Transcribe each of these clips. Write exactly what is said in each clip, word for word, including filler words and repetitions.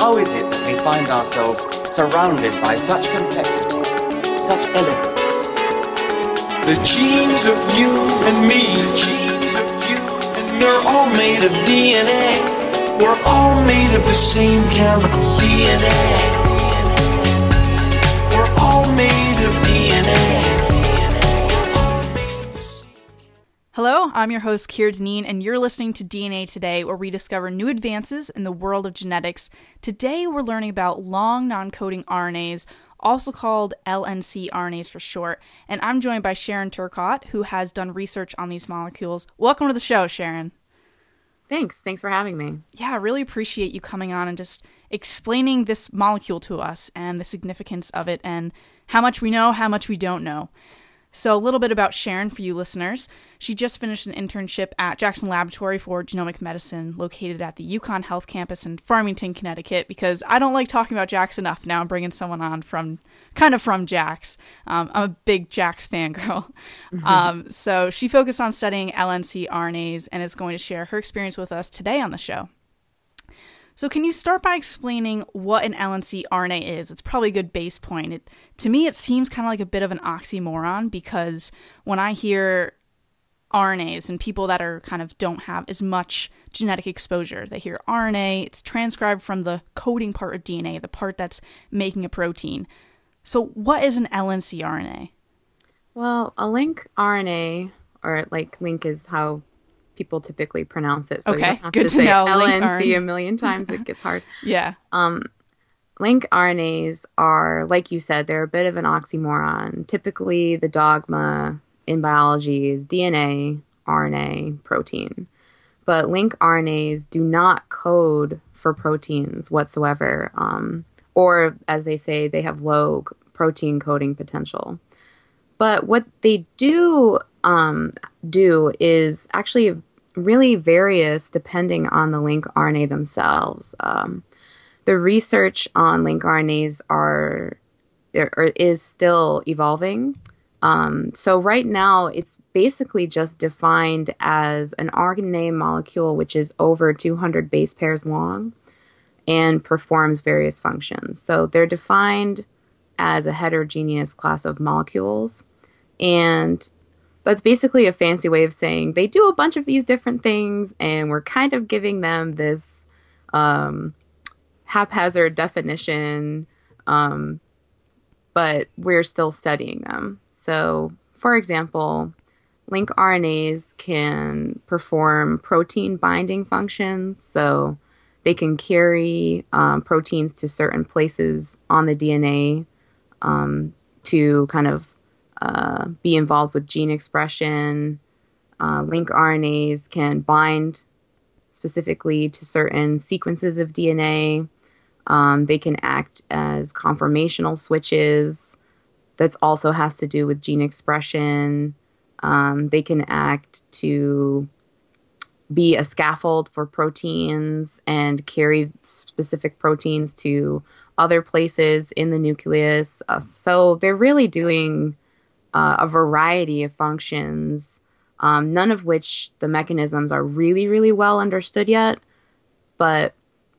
How is it that we find ourselves surrounded by such complexity, such elegance? The genes of you and me, the genes of you and me, we're all made of D N A. We're all made of the same chemical D N A. We're all made of D N A. Hello, I'm your host, Keir Deneen, and you're listening to D N A Today, where we discover new advances in the world of genetics. Today, we're learning about long non-coding R N As, also called L N C R N As for short, and I'm joined by Sharon Turcotte, who has done research on these molecules. Welcome to the show, Sharon. Thanks. Thanks for having me. Yeah, I really appreciate you coming on and just explaining this molecule to us and the significance of it and how much we know, how much we don't know. So a little bit about Sharon for you listeners. She just finished an internship at Jackson Laboratory for Genomic Medicine, located at the UConn Health Campus in Farmington, Connecticut, because I don't like talking about Jax enough. Now I'm bringing someone on from, kind of from Jax. Um, I'm a big Jax fangirl. Mm-hmm. Um, so she focused on studying L N C R N As and is going to share her experience with us today on the show. So can you start by explaining what an L N C R N A is? It's probably a good base point. It, to me, it seems kind of like a bit of an oxymoron, because when I hear R N As and people that are kind of don't have as much genetic exposure, they hear R N A, it's transcribed from the coding part of D N A, the part that's making a protein. So what is an L N C R N A? Well, a link R N A, or like link is how people typically pronounce it, so okay, you don't have good to, to say know. L N C a million times. It gets hard. Yeah. Um, link R N As are, like you said, they're a bit of an oxymoron. Typically, the dogma in biology is D N A, R N A, protein. But link R N As do not code for proteins whatsoever, um, or as they say, they have low protein coding potential. But what they do um, do is actually really various depending on the link R N A themselves. Um, the research on link R N As are, are is still evolving. Um, so right now, it's basically just defined as an R N A molecule which is over two hundred base pairs long and performs various functions. So they're defined as a heterogeneous class of molecules, and that's basically a fancy way of saying they do a bunch of these different things, and we're kind of giving them this um, haphazard definition, um, but we're still studying them. So, for example, link R N As can perform protein binding functions, so they can carry um, proteins to certain places on the D N A um, to kind of Uh, be involved with gene expression. Uh, link R N As can bind specifically to certain sequences of D N A. Um, they can act as conformational switches. That also has to do with gene expression. Um, they can act to be a scaffold for proteins and carry specific proteins to other places in the nucleus. Uh, so they're really doing Uh, a variety of functions, um, none of which the mechanisms are really, really well understood yet, but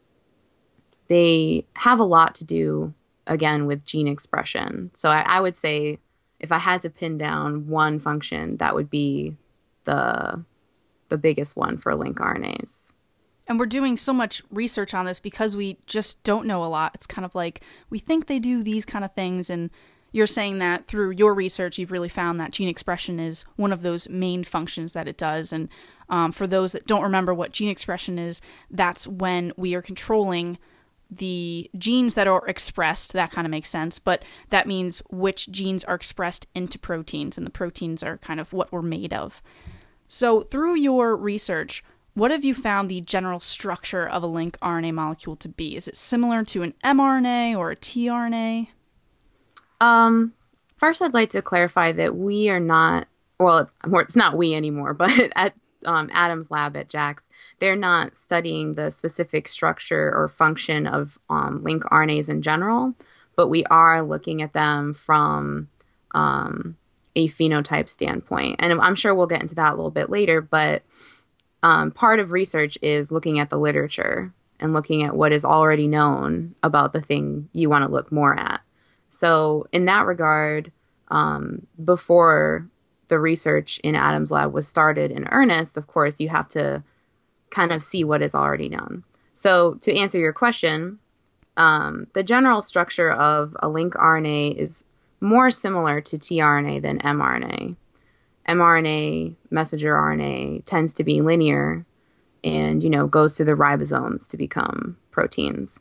they have a lot to do, again, with gene expression. So I, I would say if I had to pin down one function, that would be the the biggest one for link R N As. And we're doing so much research on this because we just don't know a lot. It's kind of like we think they do these kind of things, and you're saying that through your research, you've really found that gene expression is one of those main functions that it does. And um, for those that don't remember what gene expression is, that's when we are controlling the genes that are expressed. That kind of makes sense. But that means which genes are expressed into proteins, and the proteins are kind of what we're made of. So through your research, what have you found the general structure of a link R N A molecule to be? Is it similar to an mRNA or a tRNA? Um, first, I'd like to clarify that we are not, well, it's not we anymore, but at um, Adam's lab at Jax, they're not studying the specific structure or function of um, link R N As in general, but we are looking at them from um, a phenotype standpoint. And I'm sure we'll get into that a little bit later, but um, part of research is looking at the literature and looking at what is already known about the thing you want to look more at. So in that regard, um, before the research in Adam's lab was started in earnest, of course, you have to kind of see what is already known. So to answer your question, um, the general structure of a lincRNA is more similar to tRNA than mRNA. mRNA, messenger R N A, tends to be linear and, you know, goes to the ribosomes to become proteins.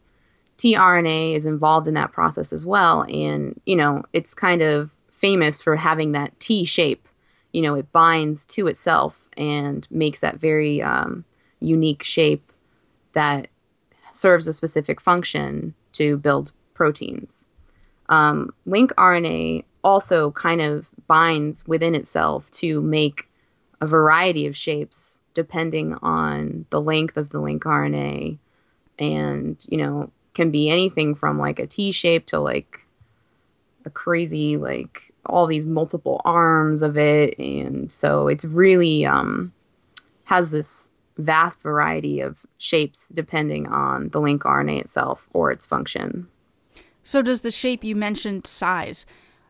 tRNA is involved in that process as well, and, you know, it's kind of famous for having that T shape. You know, it binds to itself and makes that very um, unique shape that serves a specific function to build proteins. Um, lincRNA also kind of binds within itself to make a variety of shapes depending on the length of the lincRNA, and, you know, can be anything from like a T shape to like a crazy, like all these multiple arms of it. And so it's really um, has this vast variety of shapes depending on the lincRNA itself or its function. So does the shape, you mentioned size,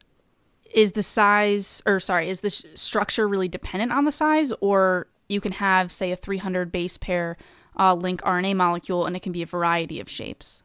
is the size, or sorry, is the sh- structure really dependent on the size, or you can have, say, a three hundred base pair uh, lincRNA molecule and it can be a variety of shapes?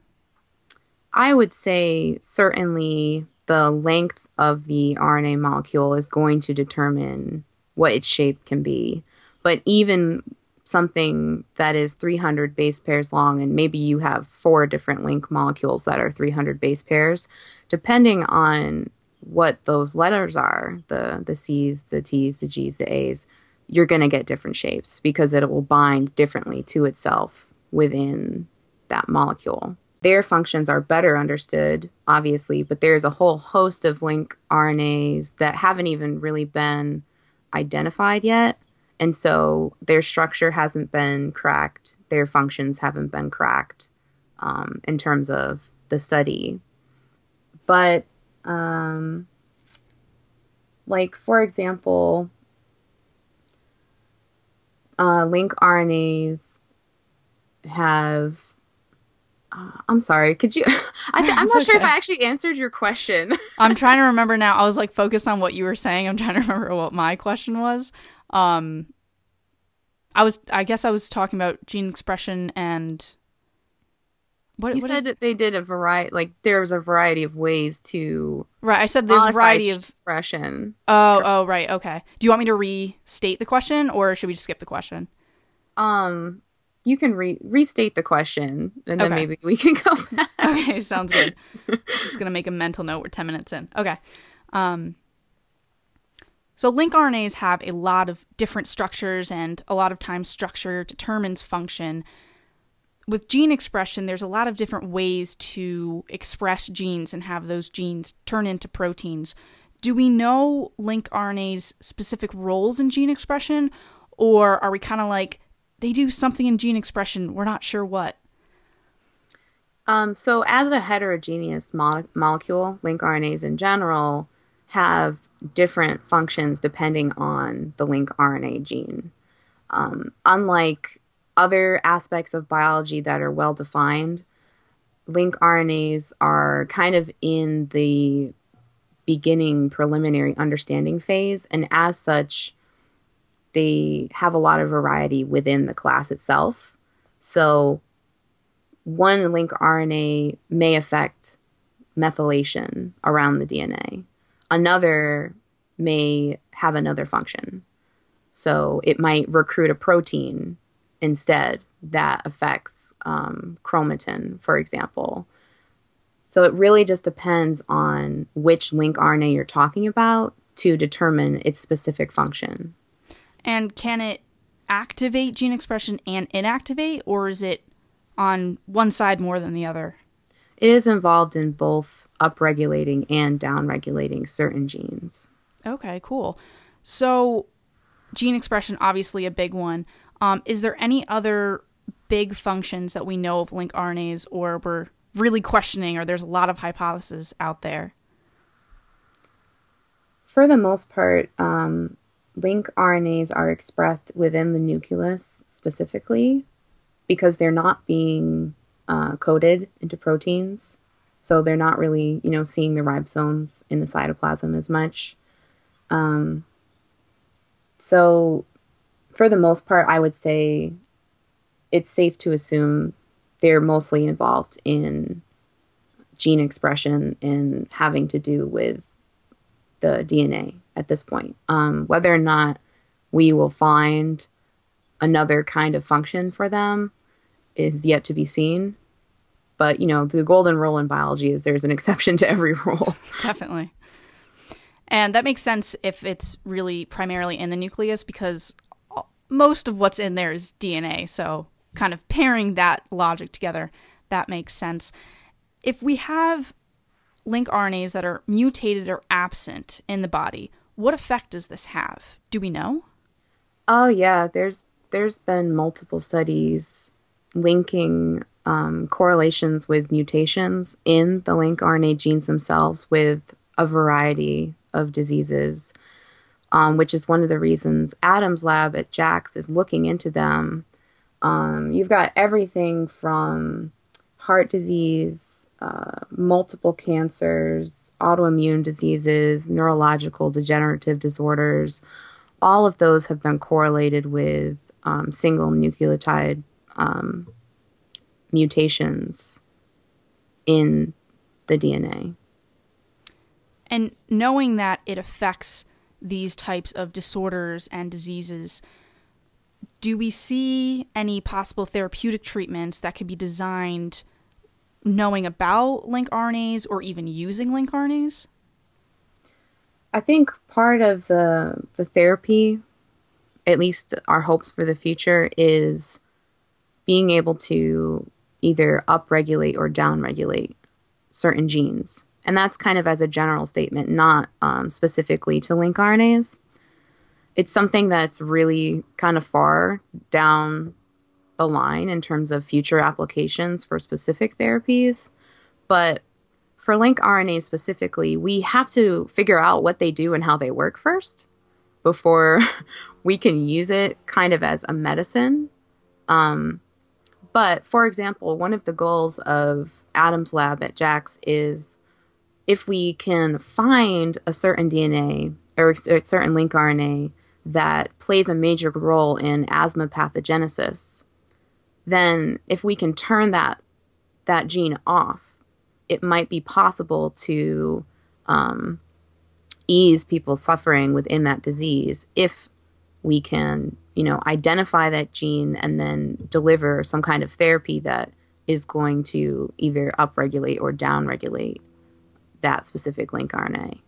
I would say certainly the length of the R N A molecule is going to determine what its shape can be. But even something that is three hundred base pairs long, and maybe you have four different link molecules that are three hundred base pairs, depending on what those letters are, the, the C's, the T's, the G's, the A's, you're going to get different shapes because it will bind differently to itself within that molecule. Their functions are better understood, obviously, but there's a whole host of lincRNAs that haven't even really been identified yet. And so their structure hasn't been cracked. Their functions haven't been cracked um, in terms of the study. But, um, like, for example, uh, lincRNAs have... Uh, I'm sorry. Could you? I th- I'm not okay. sure if I actually answered your question. I'm trying to remember now. I was like focused on what you were saying. I'm trying to remember what my question was. Um, I was. I guess I was talking about gene expression and. What you what said did... that they did a variety. Like there was a variety of ways to. Right. I said there's a variety of expression. Oh. Oh. Right. Okay. Do you want me to restate the question, or should we just skip the question? Um. You can re- restate the question, and then okay. maybe we can go back. Okay, sounds good. Just going to make a mental note. We're ten minutes in. Okay. Um, so lincRNAs have a lot of different structures, and a lot of times structure determines function. With gene expression, there's a lot of different ways to express genes and have those genes turn into proteins. Do we know lincRNAs' specific roles in gene expression, or are we kind of like, they do something in gene expression, we're not sure what? Um, so as a heterogeneous mo- molecule, lincRNAs in general have different functions depending on the lincRNA gene. Um, unlike other aspects of biology that are well defined, lincRNAs are kind of in the beginning preliminary understanding phase, and as such, they have a lot of variety within the class itself. So one lincRNA may affect methylation around the D N A. Another may have another function. So it might recruit a protein instead that affects um, chromatin, for example. So it really just depends on which lincRNA you're talking about to determine its specific function. And can it activate gene expression and inactivate, or is it on one side more than the other? It is involved in both upregulating and downregulating certain genes. Okay, cool. So gene expression, obviously a big one. Um, is there any other big functions that we know of lincRNAs, or we're really questioning, or there's a lot of hypotheses out there? For the most part, um, lincRNAs are expressed within the nucleus specifically, because they're not being uh, coded into proteins. So they're not really, you know, seeing the ribosomes in the cytoplasm as much. Um, so for the most part, I would say it's safe to assume they're mostly involved in gene expression and having to do with the D N A at this point. Um, whether or not we will find another kind of function for them is yet to be seen. But, you know, the golden rule in biology is there's an exception to every rule. Definitely. And that makes sense if it's really primarily in the nucleus, because most of what's in there is D N A. So kind of pairing that logic together, that makes sense. If we have lincRNAs that are mutated or absent in the body, what effect does this have? Do we know? Oh, yeah. There's there's been multiple studies linking um, correlations with mutations in the lincRNA genes themselves with a variety of diseases, um, which is one of the reasons Adam's lab at JAX is looking into them. Um, you've got everything from heart disease, uh, multiple cancers, autoimmune diseases, neurological degenerative disorders. All of those have been correlated with um, single nucleotide um, mutations in the D N A. And knowing that it affects these types of disorders and diseases, do we see any possible therapeutic treatments that could be designed knowing about lincRNAs or even using lincRNAs? I think part of the the therapy, at least our hopes for the future, is being able to either upregulate or downregulate certain genes. And that's kind of as a general statement, not um, specifically to lincRNAs. It's something that's really kind of far down the line in terms of future applications for specific therapies. But for lincRNAs specifically, we have to figure out what they do and how they work first before we can use it kind of as a medicine. Um, but, for example, one of the goals of Adam's lab at JAX is if we can find a certain D N A or a certain lincRNA that plays a major role in asthma pathogenesis, then if we can turn that that gene off, it might be possible to um, ease people's suffering within that disease if we can, you know, identify that gene and then deliver some kind of therapy that is going to either upregulate or downregulate that specific lincRNA.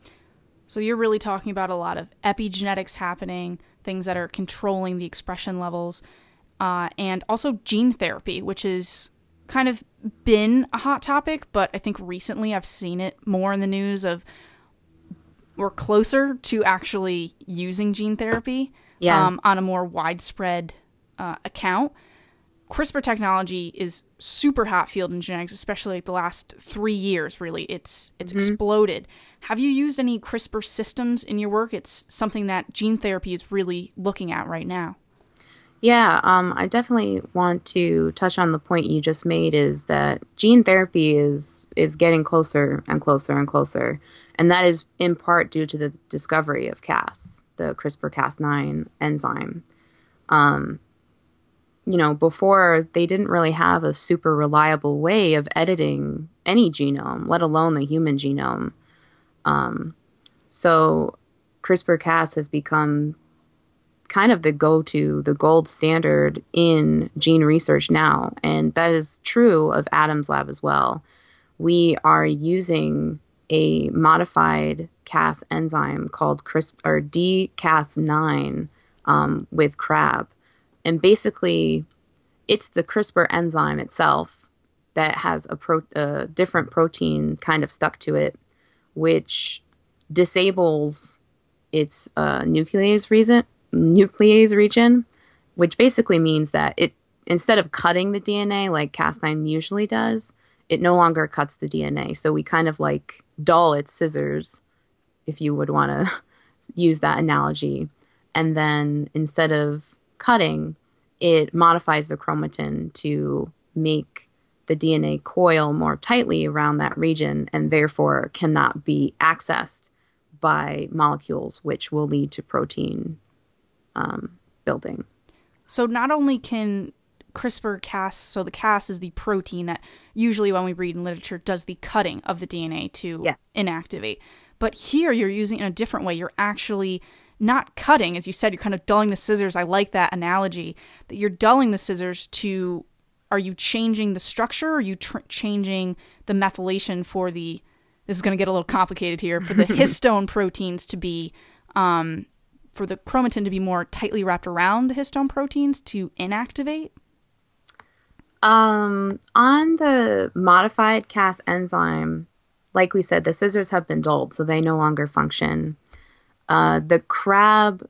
So you're really talking about a lot of epigenetics happening, things that are controlling the expression levels, uh, and also gene therapy, which has kind of been a hot topic, but I think recently I've seen it more in the news of we're closer to actually using gene therapy yes. um, on a more widespread uh, account. CRISPR technology is super hot field in genetics, especially like the last three years, really. It's it's mm-hmm. exploded. Have you used any CRISPR systems in your work? It's something that gene therapy is really looking at right now. Yeah, um, I definitely want to touch on the point you just made, is that gene therapy is is getting closer and closer and closer. And that is in part due to the discovery of Cas, the CRISPR Cas nine enzyme. Um You know, before they didn't really have a super reliable way of editing any genome, let alone the human genome. Um, so CRISPR-Cas has become kind of the go-to, the gold standard in gene research now. And that is true of Adam's lab as well. We are using a modified Cas enzyme called CRISPR, or D Cas nine um, with C R A B. And basically, it's the CRISPR enzyme itself that has a, pro- a different protein kind of stuck to it, which disables its uh, nuclease region, nuclease region, which basically means that it, instead of cutting the D N A like Cas nine usually does, it no longer cuts the D N A. So we kind of like dull its scissors, if you would want to use that analogy. And then instead of cutting, it modifies the chromatin to make the D N A coil more tightly around that region and therefore cannot be accessed by molecules, which will lead to protein um, building. So not only can CRISPR-Cas, so the Cas is the protein that usually when we read in literature does the cutting of the D N A to yes. inactivate, but here you're using it in a different way. You're actually not cutting, as you said, you're kind of dulling the scissors. I like that analogy, that you're dulling the scissors to, are you changing the structure, or are you tr- changing the methylation for the, this is going to get a little complicated here, for the histone proteins to be, um, for the chromatin to be more tightly wrapped around the histone proteins to inactivate? Um, on the modified Cas enzyme, like we said, the scissors have been dulled, so they no longer function. Uh, the crab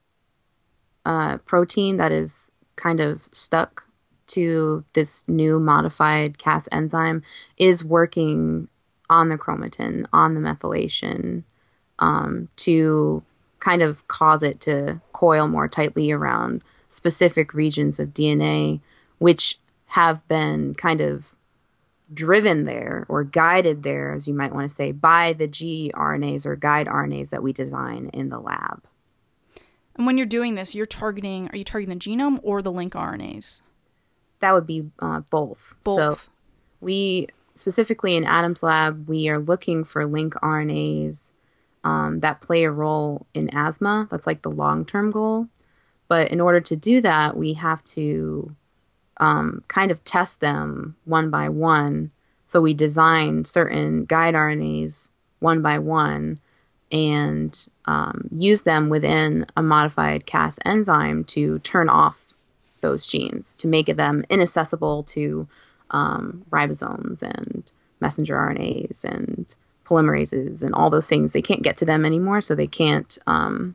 uh, protein that is kind of stuck to this new modified Cas enzyme is working on the chromatin, on the methylation, um, to kind of cause it to coil more tightly around specific regions of D N A, which have been kind of driven there or guided there, as you might want to say, by the gRNAs or guide R N As that we design in the lab. And when you're doing this, you're targeting, are you targeting the genome or the link R N As? That would be uh, both. Both. So we, specifically in Adam's lab, we are looking for link R N As um, that play a role in asthma. That's like the long-term goal. But in order to do that, we have to Um, kind of test them one by one. So we design certain guide R N As one by one and um, use them within a modified Cas enzyme to turn off those genes, to make them inaccessible to um, ribosomes and messenger R N As and polymerases and all those things. They can't get to them anymore, so they can't um,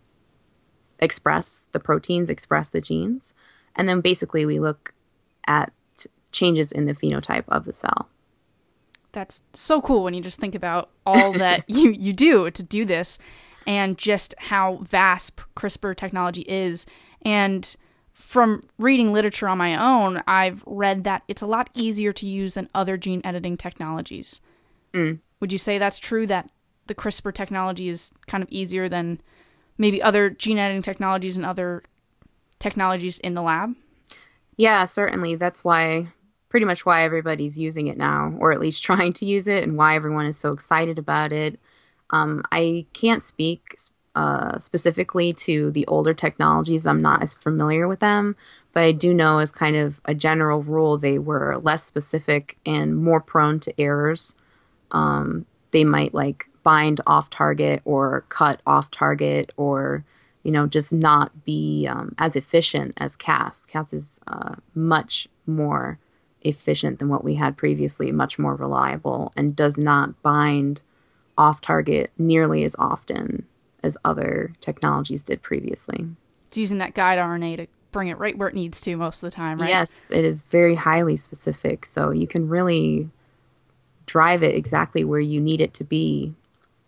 express the proteins, express the genes. And then basically we look at changes in the phenotype of the cell. That's so cool when you just think about all that you, you do to do this and just how vast CRISPR technology is. And from reading literature on my own, I've read that it's a lot easier to use than other gene editing technologies. Mm. Would you say that's true, that the CRISPR technology is kind of easier than maybe other gene editing technologies and other technologies in the lab? Yeah, certainly. That's why, pretty much why everybody's using it now, or at least trying to use it, and why everyone is so excited about it. Um, I can't speak uh, specifically to the older technologies. I'm not as familiar with them, but I do know as kind of a general rule, they were less specific and more prone to errors. Um, they might like bind off target or cut off target, or you know, just not be um, as efficient as Cas. Cas is uh, much more efficient than what we had previously, much more reliable, and does not bind off target nearly as often as other technologies did previously. It's using that guide R N A to bring it right where it needs to most of the time, right? Yes, it is very highly specific, so you can really drive it exactly where you need it to be.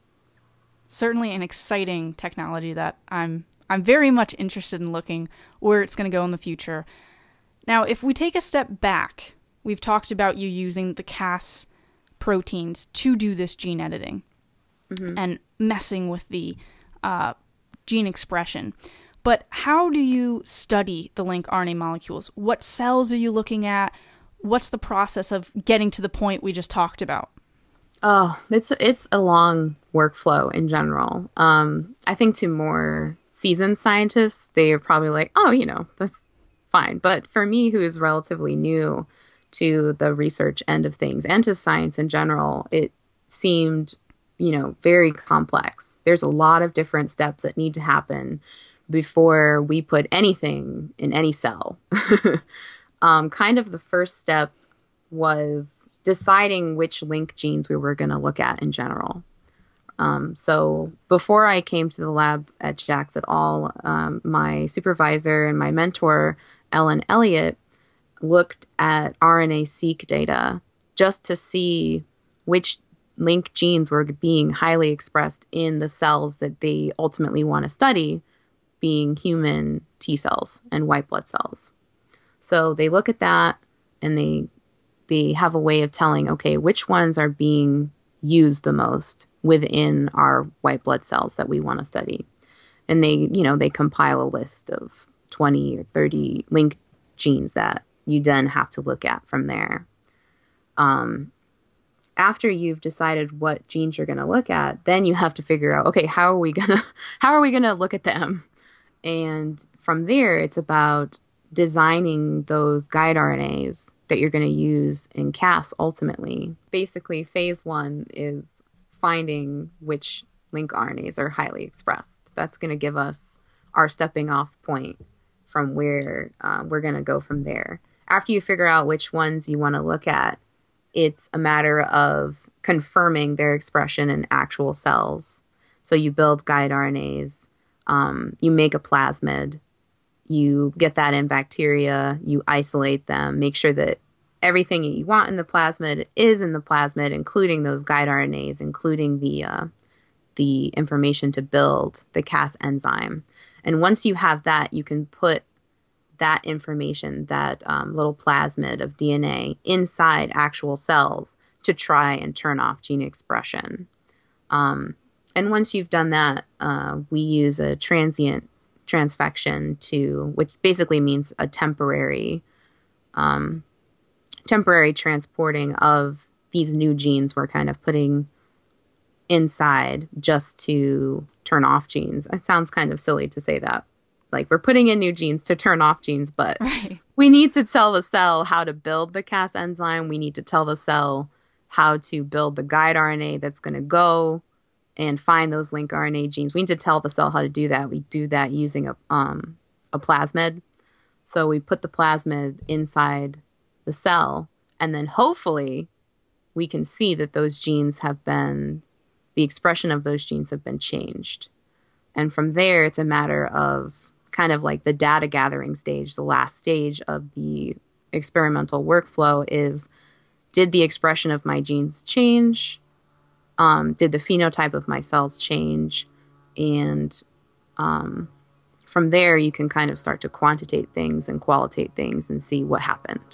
Certainly an exciting technology that I'm I'm very much interested in looking where it's going to go in the future. Now, if we take a step back, we've talked about you using the Cas proteins to do this gene editing mm-hmm. and messing with the uh, gene expression. But how do you study the link R N A molecules? What cells are you looking at? What's the process of getting to the point we just talked about? Oh, it's it's a long workflow in general. Um, I think to more seasoned scientists, they are probably like, oh, you know, that's fine. But for me, who is relatively new to the research end of things and to science in general, it seemed, you know, very complex. There's a lot of different steps that need to happen before we put anything in any cell. um, kind of the first step was deciding which link genes we were going to look at in general. Um, so before I came to the lab at Jax et al., um, my supervisor and my mentor, Ellen Elliott, looked at R N A-seq data just to see which link genes were being highly expressed in the cells that they ultimately want to study, being human T cells and white blood cells. So they look at that and they they have a way of telling, okay, which ones are being used the most within our white blood cells that we want to study. And they, you know, they compile a list of twenty or thirty link genes that you then have to look at from there. Um, after you've decided what genes you're going to look at, then you have to figure out, okay, how are we going to, how are we going to look at them? And from there, it's about designing those guide R N As that you're going to use in Cas ultimately. Basically, phase one is finding which link R N As are highly expressed. That's going to give us our stepping off point from where uh, we're going to go from there. After you figure out which ones you want to look at, it's a matter of confirming their expression in actual cells. So you build guide R N As, um, you make a plasmid, you get that in bacteria, you isolate them, make sure that everything that you want in the plasmid is in the plasmid, including those guide R N As, including the uh, the information to build the Cas enzyme. And once you have that, you can put that information, that um, little plasmid of D N A, inside actual cells to try and turn off gene expression. Um, and once you've done that, uh, we use a transient transfection to, which basically means a temporary, um, temporary transporting of these new genes we're kind of putting inside just to turn off genes. It sounds kind of silly to say that. Like, we're putting in new genes to turn off genes, but Right. we need to tell the cell how to build the Cas enzyme. We need to tell the cell how to build the guide R N A that's going to go and find those link R N A genes. We need to tell the cell how to do that. We do that using a um, a plasmid. So we put the plasmid inside the cell, and then hopefully we can see that those genes have been, the expression of those genes have been changed. And from there, it's a matter of kind of like the data gathering stage. The last stage of the experimental workflow is, did the expression of my genes change? Um, did the phenotype of my cells change? And um, from there, you can kind of start to quantitate things and qualitate things and see what happened.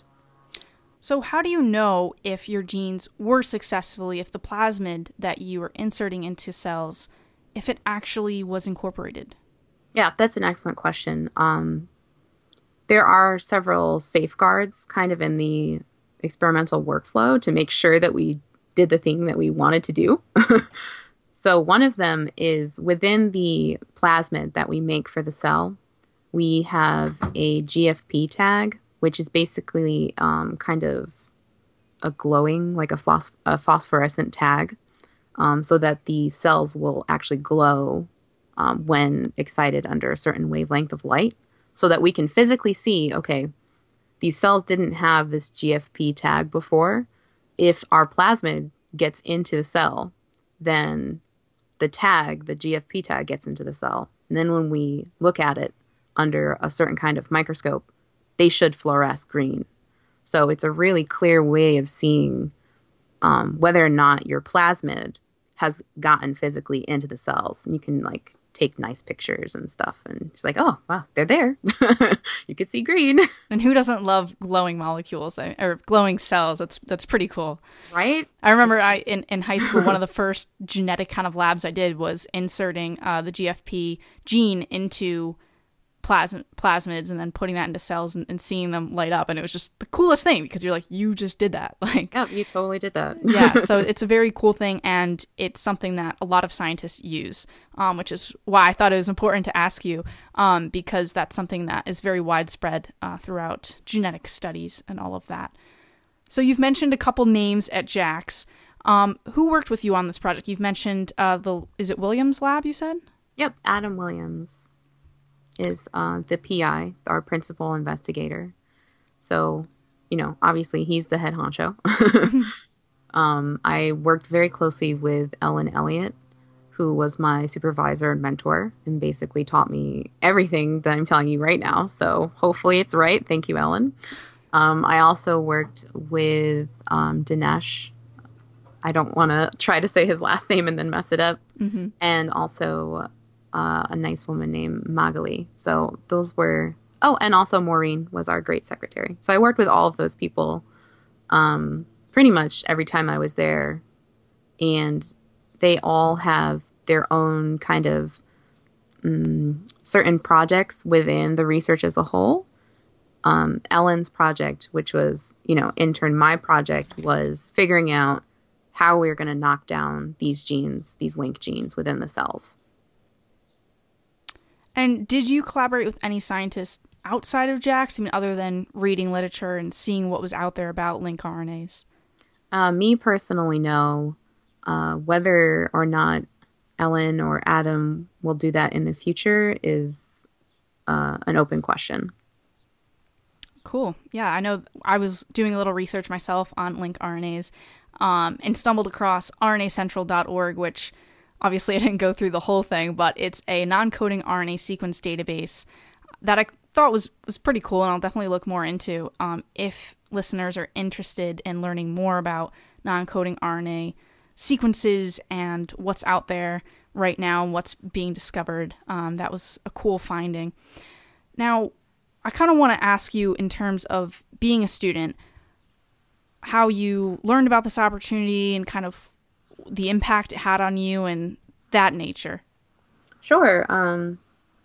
So how do you know if your genes were successfully, if the plasmid that you were inserting into cells, if it actually was incorporated? Yeah, that's an excellent question. Um, there are several safeguards kind of in the experimental workflow to make sure that we did the thing that we wanted to do. So one of them is within the plasmid that we make for the cell, we have a G F P tag, which is basically um, kind of a glowing, like a, phos- a phosphorescent tag, um, so that the cells will actually glow um, when excited under a certain wavelength of light, so that we can physically see, okay, these cells didn't have this G F P tag before. If our plasmid gets into the cell, then the tag, the G F P tag, gets into the cell. And then when we look at it under a certain kind of microscope, they should fluoresce green. So it's a really clear way of seeing um, whether or not your plasmid has gotten physically into the cells. And you can like take nice pictures and stuff. And it's like, oh, wow, they're there. You can see green. And who doesn't love glowing molecules I- or glowing cells? That's that's pretty cool. Right? I remember I in, in high school, one of the first genetic kind of labs I did was inserting uh, the G F P gene into plasm- plasmids and then putting that into cells and, and seeing them light up. And it was just the coolest thing because you're like, you just did that. Like, Yeah, you totally did that. yeah, so it's a very cool thing, and it's something that a lot of scientists use, um, which is why I thought it was important to ask you, um, because that's something that is very widespread uh, throughout genetic studies and all of that. So you've mentioned a couple names at JAX. Um, who worked with you on this project? You've mentioned uh, the, is it Williams Lab, you said? Yep, Adam Williams is uh, the P I, our principal investigator. So, you know, obviously he's the head honcho. um, I worked very closely with Ellen Elliott, who was my supervisor and mentor and basically taught me everything that I'm telling you right now. So hopefully it's right. Thank you, Ellen. Um, I also worked with um, Dinesh. I don't want to try to say his last name and then mess it up. Mm-hmm. And also uh, a nice woman named Magali. So those were Oh, and also Maureen was our great secretary. So I worked with all of those people um, pretty much every time I was there. And they all have their own kind of um, certain projects within the research as a whole. Um, Ellen's project, which was, you know, intern, my project was figuring out how we were going to knock down these genes, these link genes within the cells. And did you collaborate with any scientists outside of JAX? I mean, other than reading literature and seeing what was out there about link R N As? Uh, me personally, no. Uh, whether or not Ellen or Adam will do that in the future is uh, an open question. Cool. Yeah, I know I was doing a little research myself on link R N As um, and stumbled across R N A central dot org, which obviously I didn't go through the whole thing, but it's a non-coding R N A sequence database that I thought was, was pretty cool, and I'll definitely look more into um, if listeners are interested in learning more about non-coding R N A sequences and what's out there right now and what's being discovered. Um, that was a cool finding. Now, I kind of want to ask you, in terms of being a student, how you learned about this opportunity and kind of the impact it had on you and that nature. Sure. Um,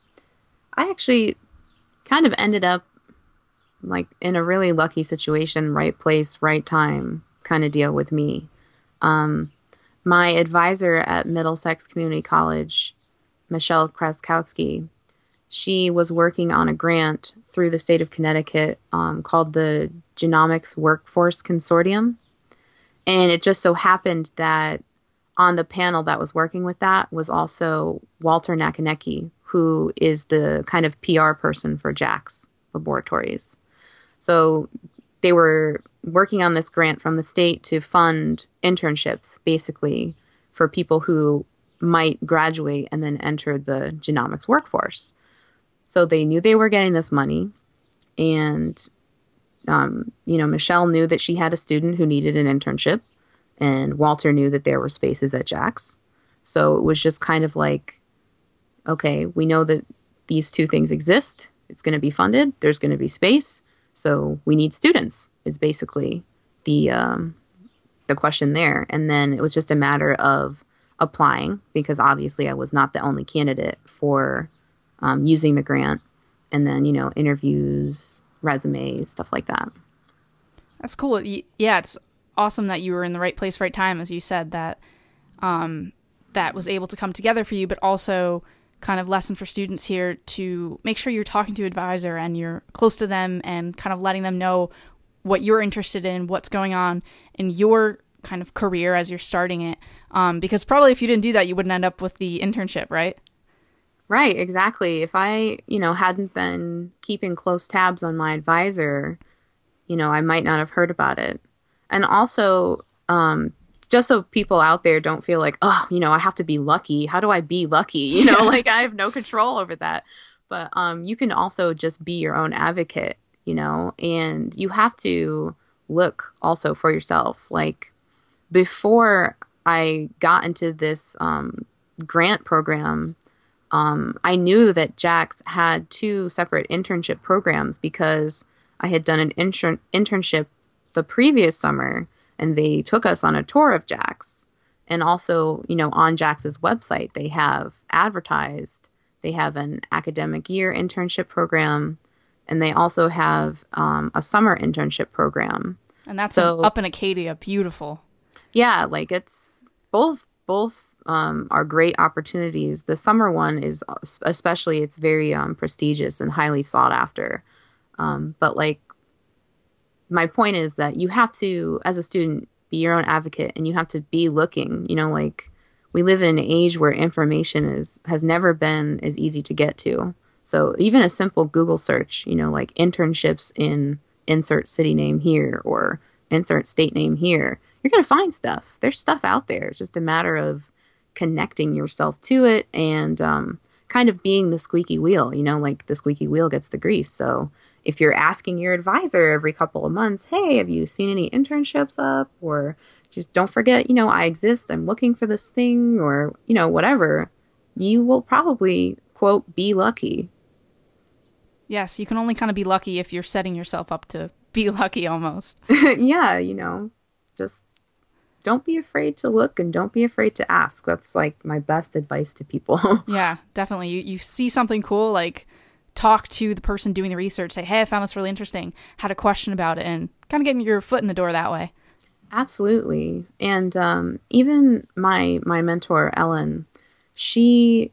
I actually kind of ended up like in a really lucky situation, right place, right time kind of deal with me. Um, my advisor at Middlesex Community College, Michelle Kraskowski, she was working on a grant through the state of Connecticut um, called the Genomics Workforce Consortium. And it just so happened that on the panel that was working with that was also Walter Nakanecki, who is the kind of P R person for JAX Laboratories. So they were working on this grant from the state to fund internships, basically, for people who might graduate and then enter the genomics workforce. So they knew they were getting this money, and, um, you know, Michelle knew that she had a student who needed an internship, and Walter knew that there were spaces at JAX. So it was just kind of like, okay, we know that these two things exist. It's going to be funded. There's going to be space. So we need students is basically the um, the question there. And then it was just a matter of applying, because obviously I was not the only candidate for Um, using the grant, and then, you know, interviews, resumes, stuff like that. That's cool. Yeah, it's awesome that you were in the right place, right time, as you said, that um, that was able to come together for you, but also kind of lesson for students here to make sure you're talking to an advisor and you're close to them and kind of letting them know what you're interested in, what's going on in your kind of career as you're starting it. Um, because probably if you didn't do that, you wouldn't end up with the internship, right? Right, exactly. If I, you know, hadn't been keeping close tabs on my advisor, you know, I might not have heard about it. And also, um, just so people out there don't feel like, oh, you know, I have to be lucky. How do I be lucky? You know, like I have no control over that. But um, you can also just be your own advocate, you know, and you have to look also for yourself. Like before I got into this um, grant program, Um, I knew that JAX had two separate internship programs because I had done an intern- internship the previous summer, and they took us on a tour of JAX. And also, you know, on JAX's website, they have advertised, they have an academic year internship program, and they also have um, a summer internship program. And that's so, up in Acadia. Beautiful. Yeah, like it's both, both. Um, are great opportunities. The summer one is especially, it's very um, prestigious and highly sought after. Um, but like, my point is that you have to, as a student, be your own advocate, and you have to be looking. You know, like we live in an age where information is has never been as easy to get to. So even a simple Google search, you know, like internships in insert city name here or insert state name here, you're going to find stuff. There's stuff out there. It's just a matter of connecting yourself to it and um, kind of being the squeaky wheel, you know, like the squeaky wheel gets the grease. So if you're asking your advisor every couple of months, hey, have you seen any internships up? Or just don't forget, you know, I exist, I'm looking for this thing, or, you know, whatever, you will probably, quote, be lucky. Yes, you can only kind of be lucky if you're setting yourself up to be lucky almost. Yeah, you know, just don't be afraid to look and don't be afraid to ask. That's like my best advice to people. Yeah, definitely. You you see something cool, like talk to the person doing the research, say, hey, I found this really interesting, had a question about it, and kind of getting your foot in the door that way. Absolutely. And um, even my my mentor, Ellen, she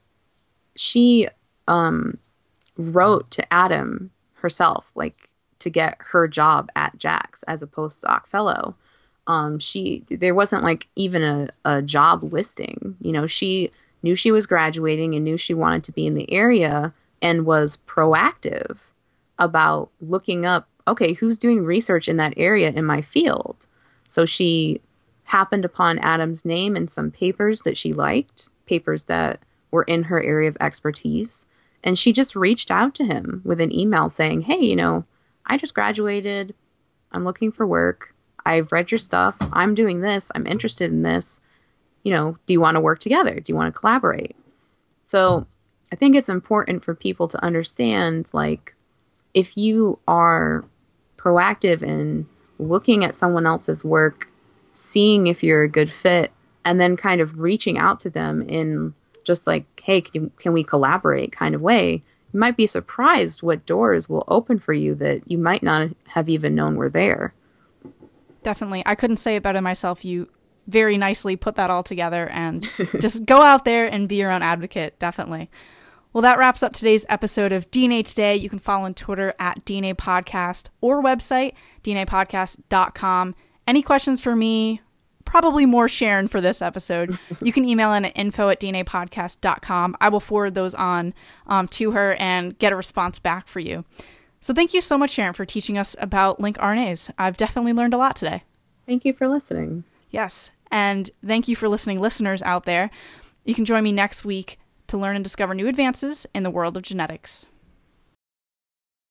she um, wrote to Adam herself, like to get her job at Jax as a postdoc fellow. Um, she there wasn't like even a, a job listing. You know, she knew she was graduating and knew she wanted to be in the area and was proactive about looking up, okay, who's doing research in that area in my field? So she happened upon Adam's name in some papers that she liked, papers that were in her area of expertise. And she just reached out to him with an email saying, hey, you know, I just graduated. I'm looking for work. I've read your stuff. I'm doing this. I'm interested in this. You know, do you want to work together? Do you want to collaborate? So I think it's important for people to understand, like, if you are proactive in looking at someone else's work, seeing if you're a good fit, and then kind of reaching out to them in just like, hey, can, you, can we collaborate kind of way, you might be surprised what doors will open for you that you might not have even known were there. Definitely. I couldn't say it better myself. You very nicely put that all together, and just go out there and be your own advocate. Definitely. Well, that wraps up today's episode of D N A Today. You can follow on Twitter at D N A Podcast or website, D N A podcast dot com. Any questions for me? Probably more Sharon for this episode. You can email in at info at D N A podcast dot com. I will forward those on um, to her and get a response back for you. So thank you so much, Sharon, for teaching us about lincRNAs. I've definitely learned a lot today. Thank you for listening. Yes, and thank you for listening, listeners out there. You can join me next week to learn and discover new advances in the world of genetics.